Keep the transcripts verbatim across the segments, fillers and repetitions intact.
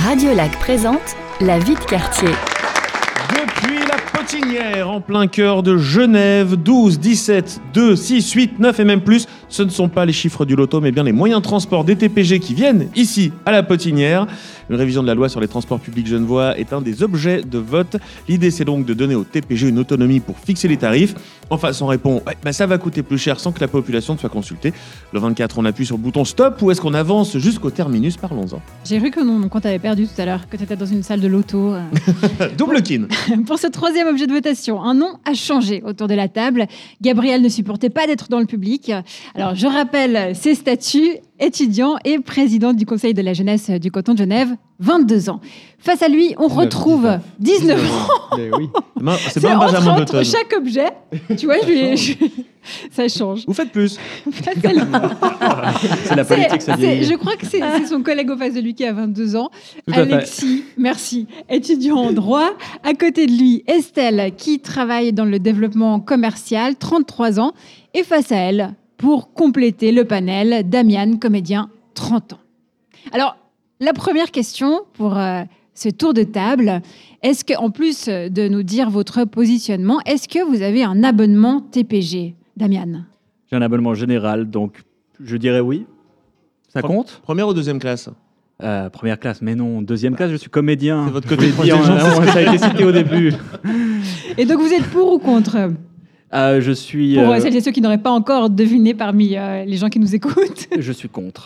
Radiolac présente La vie de quartier. Depuis la Potinière, en plein cœur de Genève, douze, dix-sept, deux, six, huit, neuf et même plus, ce ne sont pas les chiffres du loto, mais bien les moyens de transport des T P G qui viennent ici, à la Potinière. Une révision de la loi sur les transports publics genevois est un des objets de vote. L'idée, c'est donc de donner aux T P G une autonomie pour fixer les tarifs. En face, on répond ouais, bah, ça va coûter plus cher sans que la population ne soit consultée. Le vingt-quatre, on appuie sur le bouton stop ou est-ce qu'on avance jusqu'au terminus? Parlons-en. J'ai cru que non, qu'on t'avait perdu tout à l'heure, que tu étais dans une salle de loto. Double kin. Pour ce troisième objet de votation, un nom a changé autour de la table. Gabriel ne supportait pas d'être dans le public. Alors, je rappelle ses statuts, étudiant et président du Conseil de la jeunesse du canton de Genève, vingt-deux ans. Face à lui, on retrouve dix-neuf ans. Mais oui. C'est, C'est pas un entre, Benjamin entre Button. chaque objet, tu vois, je lui- je- ça change. Vous faites plus. C'est la- C'est la politique, C'est- ça c'est- vieillit. Je crois que c'est, c'est son collègue au face de lui qui a vingt-deux ans. Tout à fait. Alexis, merci, étudiant en droit. À côté de lui, Estelle, qui travaille dans le développement commercial, trente-trois ans. Et face à elle, pour compléter le panel, Damian, comédien, trente ans. Alors, la première question pour euh, ce tour de table, est-ce qu'en plus de nous dire votre positionnement, est-ce que vous avez un abonnement T P G, Damian? J'ai un abonnement général, donc je dirais oui. Ça Pre- compte Première ou deuxième classe? Euh, Première classe, mais non. Deuxième classe, je suis comédien. C'est votre côté Comédien, proche des gens, hein, ça a été cité au début. Et donc, vous êtes pour ou contre? Euh, je suis, Pour euh, celles et ceux qui n'auraient pas encore deviné parmi euh, les gens qui nous écoutent. je suis contre.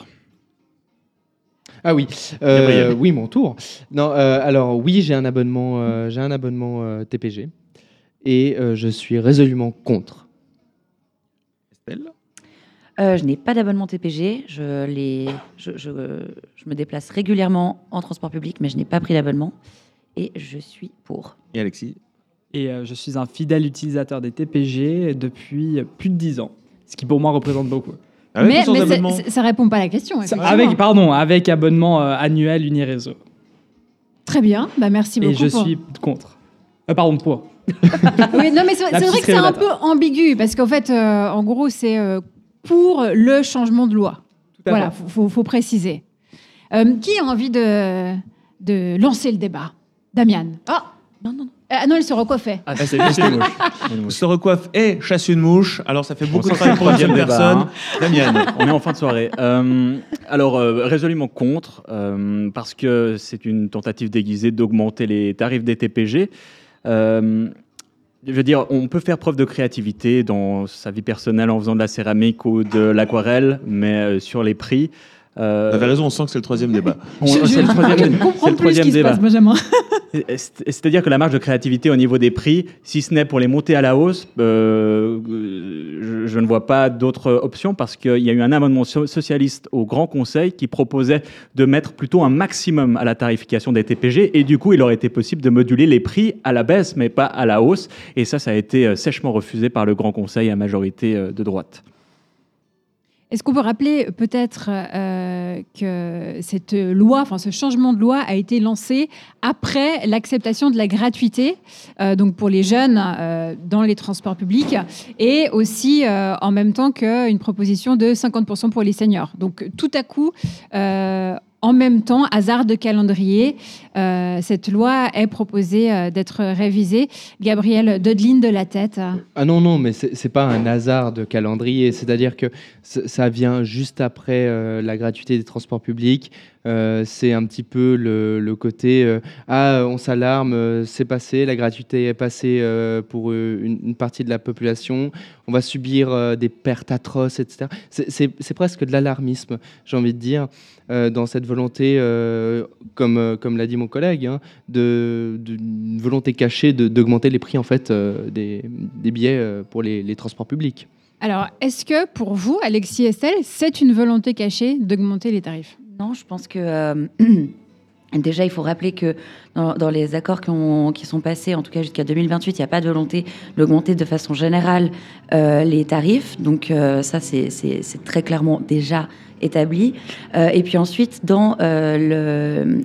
Ah oui, euh, Gabriel. oui, mon tour. Non, euh, alors oui, j'ai un abonnement, euh, j'ai un abonnement euh, T P G et euh, je suis résolument contre. Estelle? Euh, je n'ai pas d'abonnement T P G. Je, les, je, je, je me déplace régulièrement en transport public, mais je n'ai pas pris d'abonnement. Et je suis pour. Et Alexis? Et euh, je suis un fidèle utilisateur des T P G depuis plus de dix ans, ce qui pour moi représente beaucoup. Ah ouais, mais tous sans mais abonnement. c'est- ça ne répond pas à la question. Ça- effectivement. avec, pardon, avec abonnement euh, annuel Uniréseau. Très bien, bah, merci beaucoup. Et je pour- suis contre. Euh, pardon, pour. Oui, non, mais c'est, La c'est vrai petite que c'est un peu révélateur. ambigu, parce qu'en fait, euh, en gros, c'est euh, pour le changement de loi. Tout à Voilà, fait. il faut, faut préciser. Euh, qui a envie de, de lancer le débat? Damian. Ah, Non, non, non. ah non, elle se recoiffait. Ah, c'est juste une mouche. Une mouche. Se recoiffe et chasse une mouche. Alors ça fait beaucoup On de sent travail que pour une c'est seule le troisième personne. débat, Damian. On est en fin de soirée. Euh, alors, euh, résolument contre, euh, parce que c'est une tentative déguisée d'augmenter les tarifs des T P G. Euh, je veux dire, on peut faire preuve de créativité dans sa vie personnelle en faisant de la céramique ou de l'aquarelle, mais euh, sur les prix... euh, Vous avez raison, on sent que c'est le troisième débat. on- je, je- c'est le je troisième, ne c'est comprends le plus ce troisième qui se débat. passe, Benjamin. C'est- C'est-à-dire que la marge de créativité au niveau des prix, si ce n'est pour les monter à la hausse, euh, je, je ne vois pas d'autre option parce qu'il y a eu un amendement so- socialiste au Grand Conseil qui proposait de mettre plutôt un maximum à la tarification des T P G et du coup, il aurait été possible de moduler les prix à la baisse mais pas à la hausse. Et ça, ça a été euh, sèchement refusé par le Grand Conseil à majorité euh, de droite. Est-ce qu'on peut rappeler peut-être euh, que cette loi, enfin ce changement de loi a été lancé après l'acceptation de la gratuité, euh, donc pour les jeunes euh, dans les transports publics, et aussi euh, en même temps qu'une proposition de cinquante pour cent pour les seniors. Donc tout à coup, euh, en même temps, hasard de calendrier, euh, cette loi est proposée euh, d'être révisée. Gabriel Dodeline de la tête. Ah non, non, mais c'est c'est pas un hasard de calendrier. C'est-à-dire que c- ça vient juste après euh, la gratuité des transports publics. Euh, c'est un petit peu le, le côté euh, ah, on s'alarme, euh, c'est passé, la gratuité est passée euh, pour euh, une, une partie de la population. On va subir euh, des pertes atroces, et cetera. C'est- C'est c'est presque de l'alarmisme, j'ai envie de dire, euh, dans cette volonté, euh, comme, euh, comme l'a dit mon collègue, hein, de, de- une volonté cachée de- d'augmenter les prix en fait euh, des, des billets euh, pour les, les transports publics. Alors, est-ce que pour vous, Alexis et Estelle, c'est une volonté cachée d'augmenter les tarifs? Non, je pense que euh, déjà, il faut rappeler que dans, dans les accords qui, ont- qui sont passés, en tout cas jusqu'à deux mille vingt-huit, il n'y a pas de volonté d'augmenter de façon générale euh, les tarifs. Donc euh, ça, c'est c'est- c'est très clairement déjà établi. Euh, et puis ensuite, dans euh, le,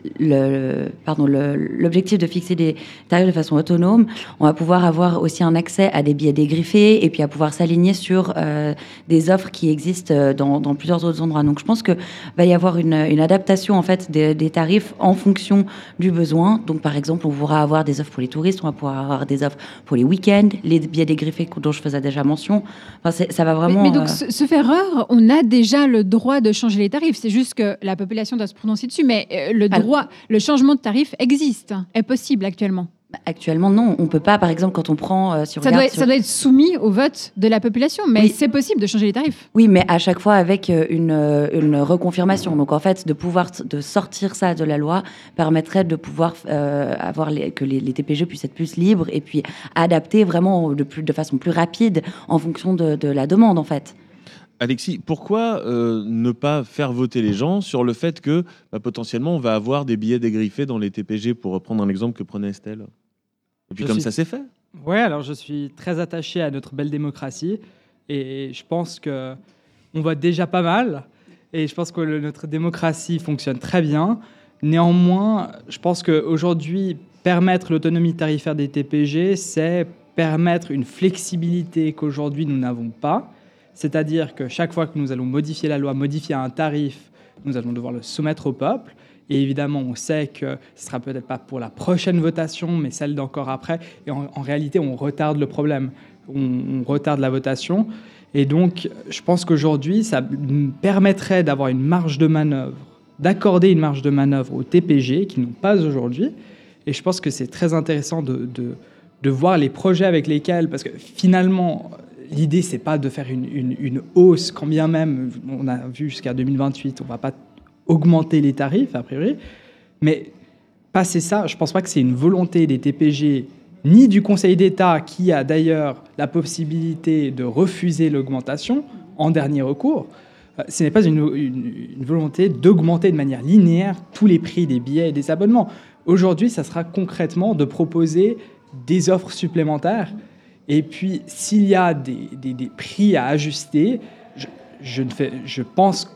le, le, pardon, le, l'objectif de fixer des tarifs de façon autonome, on va pouvoir avoir aussi un accès à des billets dégriffés et puis à pouvoir s'aligner sur euh, des offres qui existent dans, dans plusieurs autres endroits. Donc je pense qu'il va y avoir une, une adaptation en fait des, des tarifs en fonction du besoin. Donc par exemple, on pourra avoir des offres pour les touristes, on va pouvoir avoir des offres pour les week-ends, les billets dégriffés dont je faisais déjà mention. Enfin, ça va vraiment... Mais, mais donc, euh... ce erreur, on a déjà le droit de changer les tarifs. C'est juste que la population doit se prononcer dessus. Mais euh, le droit, Alors, le changement de tarif existe, est possible actuellement. Actuellement, non. On ne peut pas, par exemple, quand on prend... Euh, si on ça, doit, sur... ça doit être soumis au vote de la population, mais oui. C'est possible de changer les tarifs. Oui, mais à chaque fois avec une, une reconfirmation. Donc, en fait, de pouvoir de sortir ça de la loi permettrait de pouvoir euh, avoir les, que les, les T P G puissent être plus libres et puis adapter vraiment de, plus, de façon plus rapide en fonction de, de la demande, en fait. Alexis, pourquoi euh, ne pas faire voter les gens sur le fait que bah, potentiellement on va avoir des billets dégriffés dans les T P G, pour reprendre un exemple que prenait Estelle? Et puis je comme suis... ça c'est fait. Oui, alors je suis très attaché à notre belle démocratie et je pense qu'on vote déjà pas mal et je pense que le, notre démocratie fonctionne très bien. Néanmoins, je pense qu'aujourd'hui, permettre l'autonomie tarifaire des T P G, c'est permettre une flexibilité qu'aujourd'hui nous n'avons pas. C'est-à-dire que chaque fois que nous allons modifier la loi, modifier un tarif, nous allons devoir le soumettre au peuple. Et évidemment, on sait que ce ne sera peut-être pas pour la prochaine votation, mais celle d'encore après. Et en, en réalité, on retarde le problème. On, on retarde la votation. Et donc, je pense qu'aujourd'hui, ça nous permettrait d'avoir une marge de manœuvre, d'accorder une marge de manœuvre aux T P G qui n'ont pas aujourd'hui. Et je pense que c'est très intéressant de, de, de voir les projets avec lesquels... Parce que finalement... L'idée, c'est pas de faire une, une, une hausse, quand bien même, on a vu jusqu'à deux mille vingt-huit, on va pas augmenter les tarifs, a priori. Mais passer ça, je pense pas que c'est une volonté des T P G, ni du Conseil d'État, qui a d'ailleurs la possibilité de refuser l'augmentation en dernier recours. Ce n'est pas une, une, une volonté d'augmenter de manière linéaire tous les prix des billets et des abonnements. Aujourd'hui, ça sera concrètement de proposer des offres supplémentaires. Et puis, s'il y a des, des, des prix à ajuster, je, je, ne fais, je pense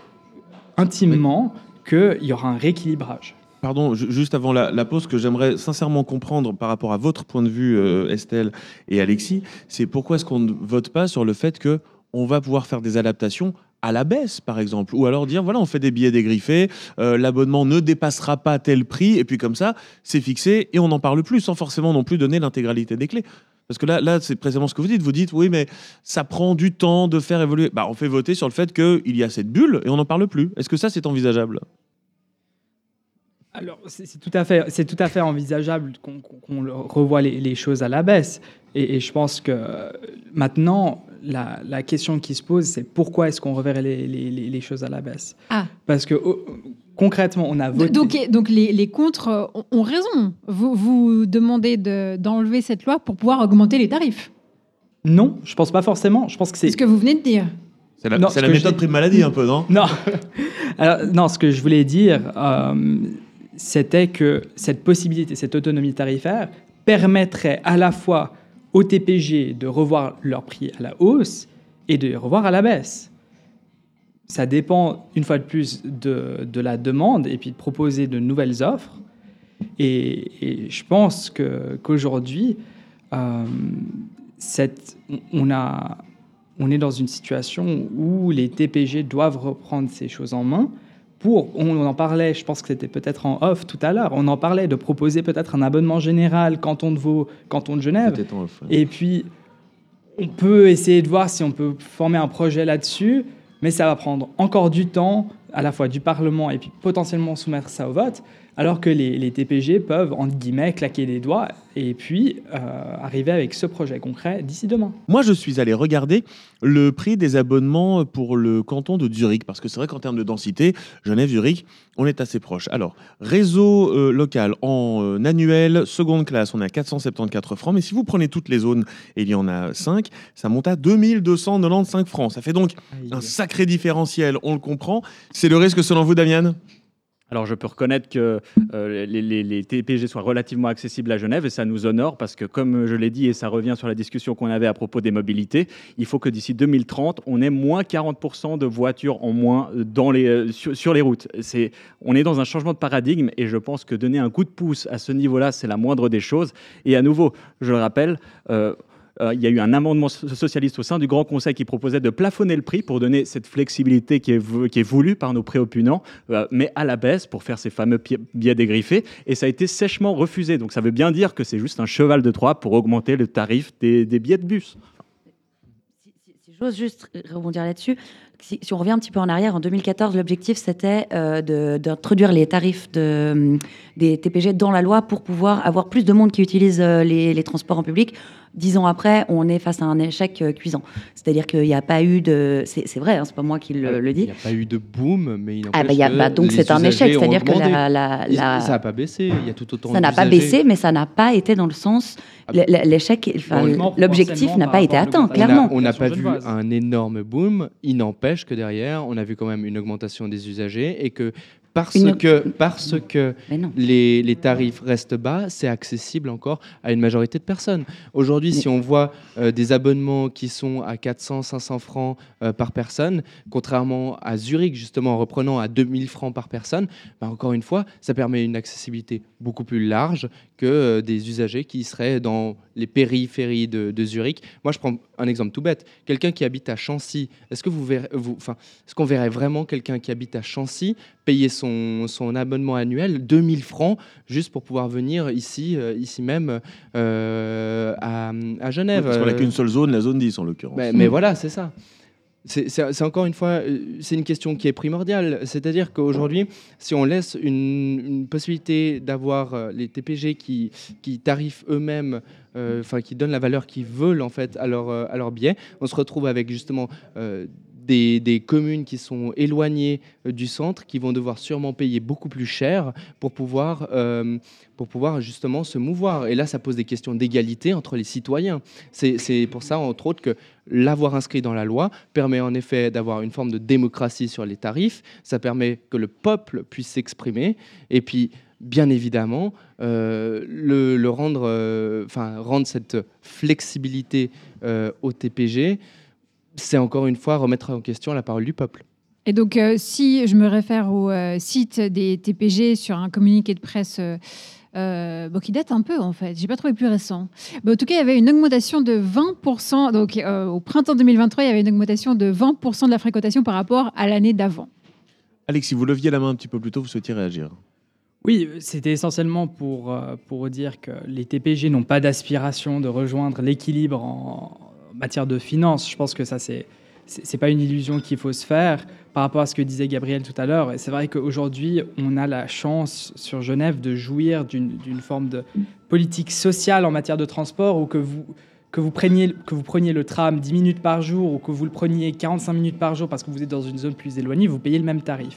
intimement qu'il y aura un rééquilibrage. Pardon, juste avant la, la pause, que j'aimerais sincèrement comprendre par rapport à votre point de vue, euh, Estelle et Alexis, c'est pourquoi est-ce qu'on ne vote pas sur le fait qu'on va pouvoir faire des adaptations à la baisse, par exemple, ou alors dire, voilà, on fait des billets dégriffés, euh, l'abonnement ne dépassera pas tel prix, et puis comme ça, c'est fixé, et on n'en parle plus, sans forcément non plus donner l'intégralité des clés. Parce que là, là, c'est précisément ce que vous dites. Vous dites, oui, mais ça prend du temps de faire évoluer. Bah, on fait voter sur le fait qu'il y a cette bulle et on n'en parle plus. Est-ce que ça, c'est envisageable ? Alors, c'est, c'est, tout à fait, c'est tout à fait envisageable qu'on, qu'on revoie les, les choses à la baisse. Et, et je pense que maintenant, la, la question qui se pose, c'est pourquoi est-ce qu'on reverrait les, les, les choses à la baisse ? Ah. Parce que... Oh, concrètement, on a voté... Donc, donc les, les contres ont raison. Vous, vous demandez de, d'enlever cette loi pour pouvoir augmenter les tarifs. Non, je ne pense pas forcément. Je pense que c'est... c'est ce que vous venez de dire. C'est la, non, c'est la méthode prime maladie un peu, non ? Non. Alors, non, ce que je voulais dire, euh, c'était que cette possibilité, cette autonomie tarifaire permettrait à la fois aux T P G de revoir leur prix à la hausse et de les revoir à la baisse. Ça dépend, une fois de plus, de, de la demande et puis de proposer de nouvelles offres. Et, et je pense que, qu'aujourd'hui, euh, cette, on, a, on est dans une situation où les T P G doivent reprendre ces choses en main. Pour, on en parlait, je pense que c'était peut-être en off tout à l'heure, on en parlait de proposer peut-être un abonnement général canton de Vaud, canton de Genève. Peut-être en off, ouais. Et puis, on peut essayer de voir si on peut former un projet là-dessus. Mais ça va prendre encore du temps, à la fois du Parlement et puis potentiellement soumettre ça au vote, alors que les, les T P G peuvent, entre guillemets, claquer des doigts et puis euh, arriver avec ce projet concret d'ici demain. Moi, je suis allé regarder le prix des abonnements pour le canton de Zurich, parce que c'est vrai qu'en termes de densité, Genève-Zurich, on est assez proche. Alors, réseau euh, local en euh, annuel, seconde classe, on est à quatre cent soixante-quatorze francs, mais si vous prenez toutes les zones, et il y en a cinq, ça monte à deux mille deux cent quatre-vingt-quinze francs. Ça fait donc Aïe. un sacré différentiel, on le comprend. C'est le risque selon vous, Damian ? Alors, je peux reconnaître que euh, les, les, les T P G soient relativement accessibles à Genève et ça nous honore parce que, comme je l'ai dit, et ça revient sur la discussion qu'on avait à propos des mobilités, il faut que d'ici deux mille trente, on ait moins quarante pour cent de voitures en moins dans les, euh, sur, sur les routes. C'est, on est dans un changement de paradigme et je pense que donner un coup de pouce à ce niveau-là, c'est la moindre des choses. Et à nouveau, je le rappelle, euh, Euh, il y a eu un amendement socialiste au sein du Grand Conseil qui proposait de plafonner le prix pour donner cette flexibilité qui est, vou- qui est voulue par nos préopinants, euh, mais à la baisse pour faire ces fameux pi- billets dégriffés. Et ça a été sèchement refusé. Donc ça veut bien dire que c'est juste un cheval de Troie pour augmenter le tarif des, des billets de bus. Si, si- si j'ose juste rebondir là-dessus, si, si on revient un petit peu en arrière, en deux mille quatorze, l'objectif c'était euh, de- d'introduire les tarifs de, des T P G dans la loi pour pouvoir avoir plus de monde qui utilise euh, les, les transports en public. Dix ans après, on est face à un échec euh, cuisant. C'est-à-dire qu'il n'y a pas eu de... C'est, c'est vrai, hein, c'est pas moi qui le, le dis. Il n'y a pas eu de boom, mais il n'empêche Ah bah, y a, que bah, donc les c'est un échec, usagers ont c'est-à-dire que augmenté. la, la, la- Ça n'a pas baissé, il y a tout autant ça n'a pas d'usagers. baissé, mais ça n'a pas été dans le sens... l- l- L'échec, enfin, Heureusement, l'objectif potentiellement, n'a pas par été rapport à atteint, On a- clairement. On n'a pas vu Genevoise. un énorme boom. Il n'empêche que derrière, on a vu quand même une augmentation des usagers et que parce Une- que, parce que Mais non. les, les tarifs restent bas, c'est accessible encore à une majorité de personnes. Aujourd'hui, Mais- si on voit euh, des abonnements qui sont à quatre cents, cinq cents francs euh, par personne, contrairement à Zurich, justement, en reprenant à deux mille francs par personne, bah, encore une fois, ça permet une accessibilité beaucoup plus large que euh, des usagers qui seraient dans les périphéries de, de Zurich. Moi, je prends un exemple tout bête. Quelqu'un qui habite à Chancy, est-ce que vous verrez, vous, enfin, est-ce qu'on verrait vraiment quelqu'un qui habite à Chancy payer son, son abonnement annuel deux mille francs juste pour pouvoir venir ici, euh, ici même euh, à, à Genève? Parce qu'on n'a euh, qu'une seule zone, la zone dix en l'occurrence. mais, mais voilà, c'est ça. C'est c'est- c'est encore une fois, euh, c'est une question qui est primordiale. C'est-à-dire qu'aujourd'hui, si on laisse une, une possibilité d'avoir euh, les T P G qui, qui tarifent eux-mêmes, euh, enfin qui donnent la valeur qu'ils veulent en fait à leur, euh, à leur billet, on se retrouve avec justement euh, des, des communes qui sont éloignées euh, du centre, qui vont devoir sûrement payer beaucoup plus cher pour pouvoir, euh, pour pouvoir justement se mouvoir. Et là, ça pose des questions d'égalité entre les citoyens. C'est c'est pour ça, entre autres, que l'avoir inscrit dans la loi permet en effet d'avoir une forme de démocratie sur les tarifs. Ça permet que le peuple puisse s'exprimer. Et puis, bien évidemment, euh, le, le rendre, euh, enfin, rendre cette flexibilité euh, au T P G, c'est encore une fois remettre en question la parole du peuple. Et donc, euh, si je me réfère au euh, site des T P G sur un communiqué de presse euh, euh, bon, qui date un peu, en fait, j'ai pas trouvé plus récent. Mais en tout cas, il y avait une augmentation de vingt pour cent. Donc, euh, au printemps deux mille vingt-trois, il y avait une augmentation de vingt pour cent de la fréquentation par rapport à l'année d'avant. Alex, si vous leviez la main un petit peu plus tôt, vous souhaitiez réagir. Oui, c'était essentiellement pour, euh, pour dire que les T P G n'ont pas d'aspiration de rejoindre l'équilibre en matière de finances. Je pense que ça, c'est c'est c'est pas une illusion qu'il faut se faire par rapport à ce que disait Gabriel tout à l'heure. Et c'est vrai qu'aujourd'hui, on a la chance sur Genève de jouir d'une d'une forme de politique sociale en matière de transport où que vous, que vous, preniez, que vous preniez le tram dix minutes par jour ou que vous le preniez quarante-cinq minutes par jour parce que vous êtes dans une zone plus éloignée, vous payez le même tarif.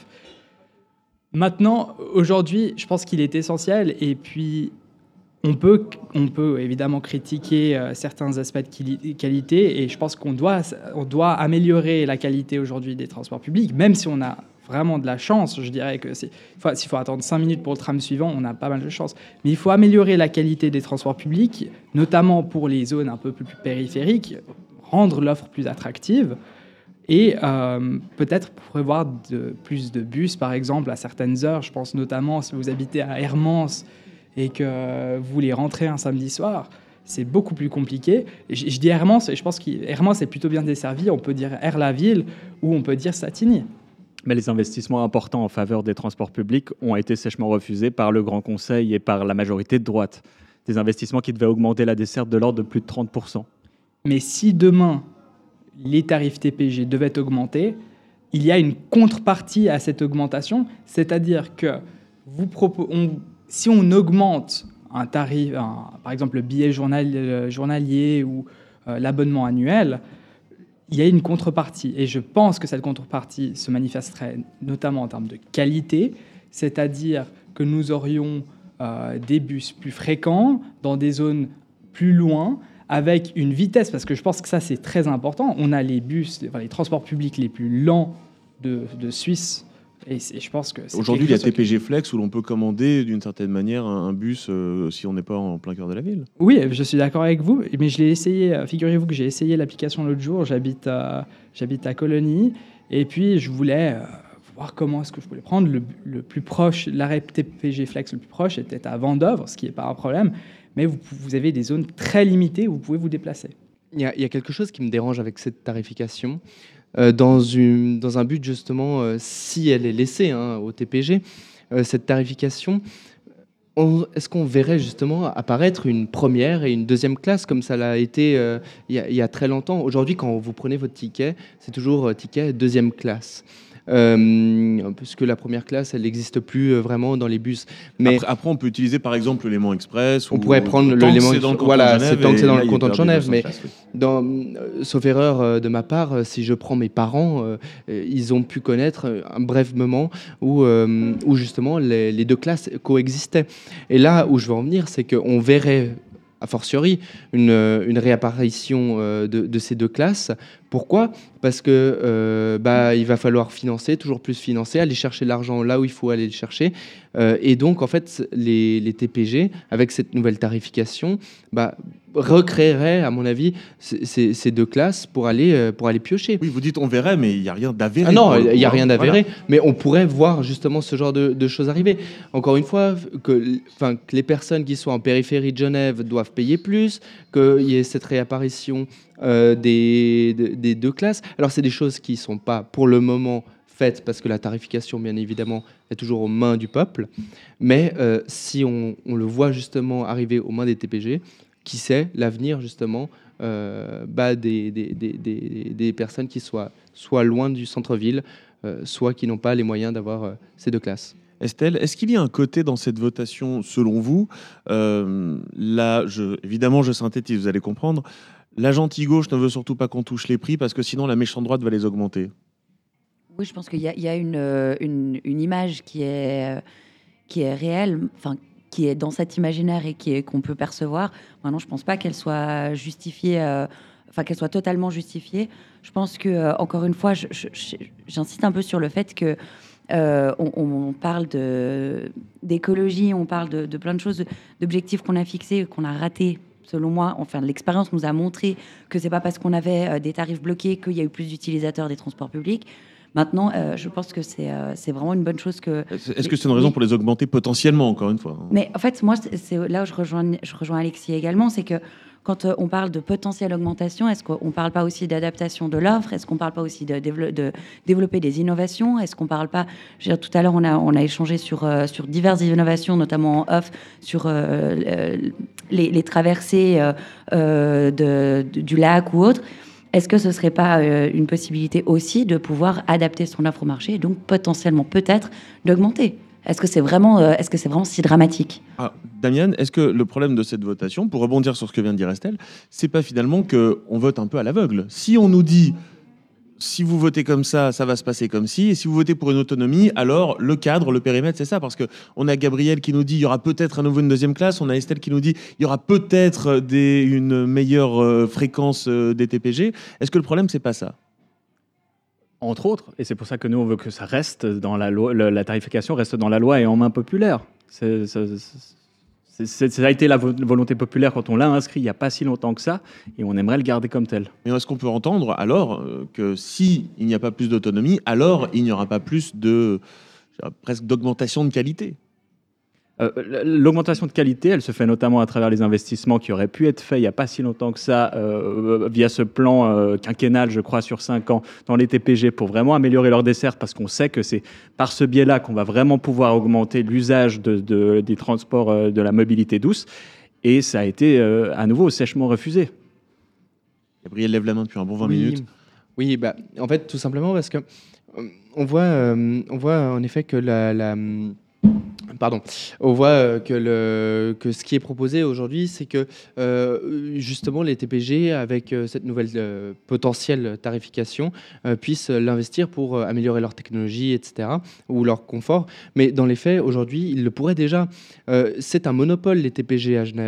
Maintenant, aujourd'hui, je pense qu'il est essentiel et puis on peut, on peut évidemment critiquer euh, certains aspects de quali- qualité et je pense qu'on doit, on doit améliorer la qualité aujourd'hui des transports publics, même si on a vraiment de la chance. Je dirais que c'est, enfin, s'il faut attendre cinq minutes pour le tram suivant, on a pas mal de chance. Mais il faut améliorer la qualité des transports publics, notamment pour les zones un peu plus périphériques, rendre l'offre plus attractive. Et euh, peut-être prévoir de, plus de bus, par exemple, à certaines heures. Je pense notamment si vous habitez à Hermance et que vous voulez rentrer un samedi soir, c'est beaucoup plus compliqué. Et je, je dis Hermance, et je pense qu'Hermance est plutôt bien desservi. On peut dire Air-la-Ville ou on peut dire Satigny. Mais les investissements importants en faveur des transports publics ont été sèchement refusés par le Grand Conseil et par la majorité de droite. Des investissements qui devaient augmenter la desserte de l'ordre de plus de trente pour cent. Mais si demain, les tarifs T P G devaient augmenter, il y a une contrepartie à cette augmentation, c'est-à-dire que vous propo- on, si on augmente un tarif, un, par exemple le billet journal, euh, journalier ou euh, l'abonnement annuel, il y a une contrepartie. Et je pense que cette contrepartie se manifesterait notamment en termes de qualité, c'est-à-dire que nous aurions euh, des bus plus fréquents dans des zones plus loin, avec une vitesse, parce que je pense que ça c'est très important. On a les bus, enfin, les transports publics les plus lents de, de Suisse, Et c'est- je pense que c'est Aujourd'hui, il y a quelque chose T P G Flex où l'on peut commander d'une certaine manière un, un bus euh, si on n'est pas en plein cœur de la ville. Oui, je suis d'accord avec vous, mais je l'ai essayé. euh, Figurez-vous que j'ai essayé l'application l'autre jour. J'habite à, j'habite à Colonie, et puis je voulais euh, voir comment est-ce que je pouvais prendre le, le plus proche. L'arrêt T P G Flex le plus proche était à Vendeuvre, ce qui n'est pas un problème, mais vous, vous avez des zones très limitées où vous pouvez vous déplacer. Il y, a, il y a quelque chose qui me dérange avec cette tarification, euh, dans, une, dans un but justement, euh, si elle est laissée hein, au T P G, euh, cette tarification, on- est-ce qu'on verrait justement apparaître une première et une deuxième classe comme ça l'a été euh, il, y a, il y a très longtemps. Aujourd'hui, quand vous prenez votre ticket, c'est toujours euh, ticket deuxième classe. Euh, puisque la première classe, elle n'existe plus euh, vraiment dans les bus. Mais Après, après, on peut utiliser par exemple le Léman Express. On ou- pourrait prendre le tant que Léman c'est dans le Express- canton voilà, de Genève, c'est tant que c'est et dans là, le il canton de perd des Genève, deux cents mais- places, oui. Dans, euh, sauf erreur euh, de ma part, euh, si je prends mes parents, euh, euh, ils ont pu connaître euh, un bref moment où, euh, où justement les, les deux classes coexistaient. Et là où je veux en venir, c'est qu'on verrait a fortiori une, euh, une réapparition euh, de, de ces deux classes. Pourquoi ? Parce que euh, bah, il va falloir financer, toujours plus financer, aller chercher l'argent là où il faut aller le chercher. Euh, et donc, en fait, les, les T P G, avec cette nouvelle tarification, bah, recréeraient, à mon avis, c- ces ces deux classes pour aller, euh, pour aller piocher. Oui, vous dites on verrait, mais il n'y a rien d'avéré. Ah non, pour le il n'y a coup, rien hein. d'avéré, Voilà. mais on pourrait voir justement ce genre de, de choses arriver. Encore une fois, que, enfin, que les personnes qui sont en périphérie de Genève doivent payer plus, qu'il y ait cette réapparition euh, des, de- des deux classes. Alors, c'est des choses qui ne sont pas pour le moment faites parce que la tarification, bien évidemment, est toujours aux mains du peuple. Mais euh, si on, on le voit justement arriver aux mains des T P G, qui sait l'avenir justement euh, bah, des, des, des, des, des personnes qui soient soit loin du centre-ville, euh, soit qui n'ont pas les moyens d'avoir euh, ces deux classes. Estelle, est-ce qu'il y a un côté dans cette votation, selon vous, euh, là, je, évidemment, je synthétise, vous allez comprendre, la gentille gauche ne veut surtout pas qu'on touche les prix parce que sinon la méchante droite va les augmenter. Oui, je pense qu'il y a, il y a une, euh, une, une image qui est, euh, qui est réelle, enfin, qui est dans cet imaginaire et qui est, qu'on peut percevoir. Maintenant, je ne pense pas qu'elle soit justifiée, euh, enfin, qu'elle soit totalement justifiée. Je pense que, euh, encore une fois, je- je- je- j'insiste un peu sur le fait que euh, on, on parle de, d'écologie, on parle de, de plein de choses, d'objectifs qu'on a fixés, qu'on a ratés. Selon moi, enfin, l'expérience nous a montré que c'est pas parce qu'on avait euh, des tarifs bloqués qu'il y a eu plus d'utilisateurs des transports publics. Maintenant, euh, je pense que c'est euh, c'est vraiment une bonne chose que. Est-ce que c'est une raison Oui. pour les augmenter potentiellement, encore une fois hein Mais en fait, moi, c'est c'est là où je rejoins, je rejoins Alexis également, c'est que quand euh, on parle de potentielle augmentation, est-ce qu'on ne parle pas aussi d'adaptation de l'offre? Est-ce qu'on ne parle pas aussi de, dévelop- de développer des innovations? Est-ce qu'on ne parle pas, je veux dire, tout à l'heure, on a, on a échangé sur, euh, sur diverses innovations, notamment en off, sur euh, le- les, les traversées euh, euh, de, de- du lac ou autre. Est-ce que ce ne serait pas euh, une possibilité aussi de pouvoir adapter son offre au marché et donc potentiellement peut-être d'augmenter? Est-ce que c'est vraiment, euh, est-ce que c'est vraiment si dramatique? Ah, Damien, est-ce que le problème de cette votation, pour rebondir sur ce que vient de dire Estelle, c'est pas finalement qu'on vote un peu à l'aveugle? Si on nous dit, si vous votez comme ça, ça va se passer comme ci, et si vous votez pour une autonomie, alors le cadre, le périmètre, c'est ça, parce qu'on a Gabriel qui nous dit il y aura peut-être à nouveau une deuxième classe, on a Estelle qui nous dit il y aura peut-être des, une meilleure euh, fréquence euh, des T P G. Est-ce que le problème, c'est pas ça? Entre autres, et c'est pour ça que nous, on veut que ça reste dans la loi, le- la tarification reste dans la loi et en main populaire. C'est- c'est- c'est- c'est- ça a été la vo- volonté populaire quand on l'a inscrit il n'y a pas si longtemps que ça, et on aimerait le garder comme tel. Mais est-ce qu'on peut entendre alors euh, que si il n'y a pas plus d'autonomie, alors il n'y aura pas plus de je dirais, presque d'augmentation de qualité? Euh, L'augmentation de qualité, elle se fait notamment à travers les investissements qui auraient pu être faits il n'y a pas si longtemps que ça, euh, via ce plan euh, quinquennal, je crois, sur cinq ans, dans les T P G, pour vraiment améliorer leur desserte, parce qu'on sait que c'est par ce biais-là qu'on va vraiment pouvoir augmenter l'usage de, de- des transports euh, de la mobilité douce. Et ça a été euh, à nouveau sèchement refusé. Gabriel lève la main depuis un bon vingt oui, minutes. Oui, bah, en fait, tout simplement parce que euh, on voit, euh, on voit en effet que la, la Pardon. On voit euh, que, le, que ce qui est proposé aujourd'hui, c'est que euh, justement les T P G, avec euh, cette nouvelle euh, potentielle tarification, euh, puissent l'investir pour euh, améliorer leur technologie, et cetera, ou leur confort. Mais dans les faits, aujourd'hui, ils le pourraient déjà. Euh, c'est un monopole, les T P G à Genève.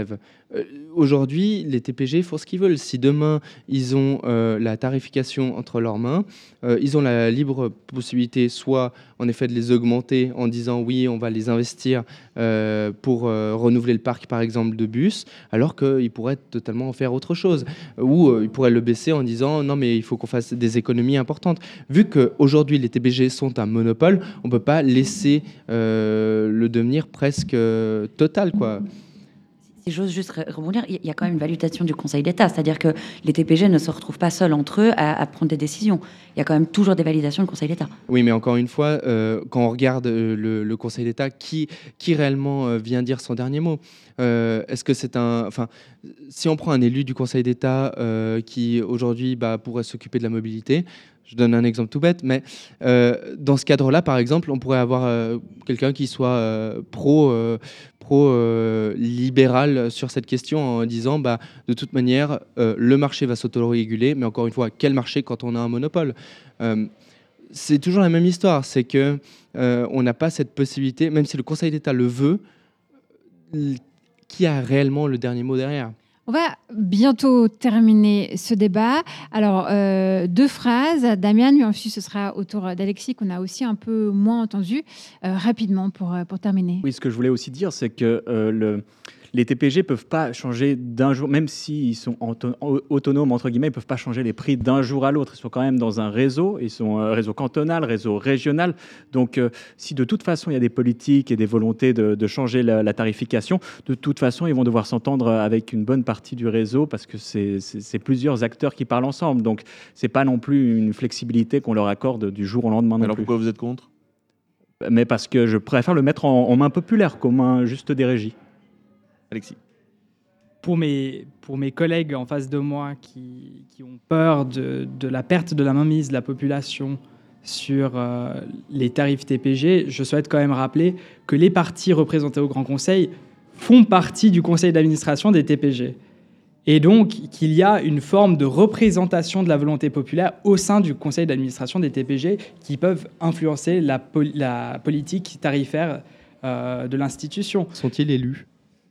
euh, aujourd'hui, les T P G font ce qu'ils veulent. Si demain, ils ont euh, la tarification entre leurs mains, euh, ils ont la libre possibilité soit, en effet, de les augmenter en disant oui, on va les investir euh, pour euh, renouveler le parc, par exemple, de bus, alors qu'ils pourraient totalement en faire autre chose. Ou euh, ils pourraient le baisser en disant non, mais il faut qu'on fasse des économies importantes. Vu qu'aujourd'hui, les T P G sont un monopole, on ne peut pas laisser euh, le devenir presque euh, total, quoi. Si j'ose juste rebondir, il y a quand même une validation du Conseil d'État, c'est-à-dire que les T P G ne se retrouvent pas seuls entre eux à, à prendre des décisions. Il y a quand même toujours des validations du Conseil d'État. Oui, mais encore une fois, euh, quand on regarde euh, le, le Conseil d'État, qui, qui réellement euh, vient dire son dernier mot ? euh, Est-ce que c'est un... Enfin, si on prend un élu du Conseil d'État euh, qui, aujourd'hui, bah, pourrait s'occuper de la mobilité, je donne un exemple tout bête, mais euh, dans ce cadre-là, par exemple, on pourrait avoir euh, quelqu'un qui soit euh, pro, euh, pro euh, libéral sur cette question en disant, bah, de toute manière, euh, le marché va s'autoréguler, mais encore une fois, quel marché quand on a un monopole ? euh, C'est toujours la même histoire, c'est que euh, on n'a pas cette possibilité, même si le Conseil d'État le veut, qui a réellement le dernier mot derrière ? On va bientôt terminer ce débat. Alors, euh, deux phrases, Damian, puis ensuite ce sera au tour d'Alexis, qu'on a aussi un peu moins entendu, euh, rapidement pour, pour terminer. Oui, ce que je voulais aussi dire, c'est que euh, le... les T P G ne peuvent pas changer d'un jour, même s'ils sont auto- autonomes, entre guillemets, ils ne peuvent pas changer les prix d'un jour à l'autre. Ils sont quand même dans un réseau, ils sont un réseau cantonal, réseau régional. Donc, euh, si de toute façon, il y a des politiques et des volontés de, de changer la, la tarification, de toute façon, ils vont devoir s'entendre avec une bonne partie du réseau parce que c'est, c'est, c'est plusieurs acteurs qui parlent ensemble. Donc, ce n'est pas non plus une flexibilité qu'on leur accorde du jour au lendemain. Non Alors, plus. pourquoi vous êtes contre ? Mais parce que je préfère le mettre en, en main populaire qu'aux mains juste des régies. Alexis. Pour mes, pour mes collègues en face de moi qui, qui ont peur de, de la perte de la mainmise de la population sur euh, les tarifs T P G, je souhaite quand même rappeler que les partis représentés au Grand Conseil font partie du conseil d'administration des T P G. Et donc qu'il y a une forme de représentation de la volonté populaire au sein du conseil d'administration des T P G qui peuvent influencer la, pol- la politique tarifaire euh, de l'institution. Sont-ils élus ?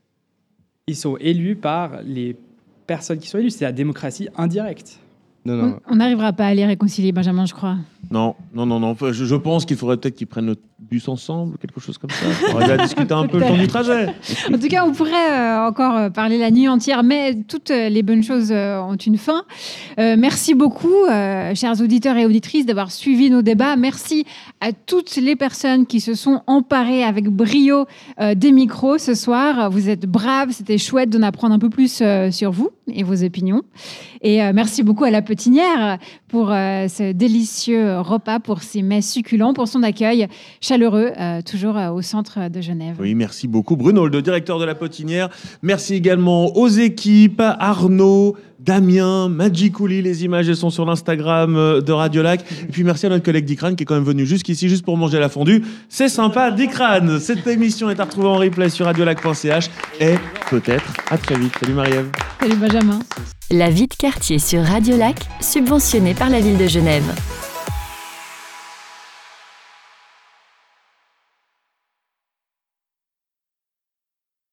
Ils sont élus par les personnes qui sont élues. C'est la démocratie indirecte. Non, non. On n'arrivera pas à les réconcilier, Benjamin, je crois. Non, non, non, non. Je, je pense qu'il faudrait peut-être qu'ils prennent le bus ensemble, quelque chose comme ça. On va discuter un peu le temps du trajet. En tout cas, on pourrait euh, encore parler la nuit entière, mais toutes les bonnes choses euh, ont une fin. Euh, merci beaucoup, euh, chers auditeurs et auditrices, d'avoir suivi nos débats. Merci à toutes les personnes qui se sont emparées avec brio euh, des micros ce soir. Vous êtes braves, c'était chouette d'en apprendre un peu plus euh, sur vous et vos opinions. Et euh, merci beaucoup à la Petinière pour euh, ce délicieux repas, pour ces mets succulents, pour son accueil chaleureux, euh, toujours euh, au centre de Genève. Oui, merci beaucoup Bruno, le directeur de la Potinière. Merci également aux équipes, Arnaud, Damien, Magikouli. Les images elles sont sur l'Instagram de Radiolac. Et puis merci à notre collègue Dikran qui est quand même venu jusqu'ici juste pour manger la fondue. C'est sympa, Dikran. Cette émission est à retrouver en replay sur radiolac point c h et peut-être à très vite. Salut Marie-Ève. Salut Benjamin. La vie de quartier sur Radiolac, subventionnée par la ville de Genève.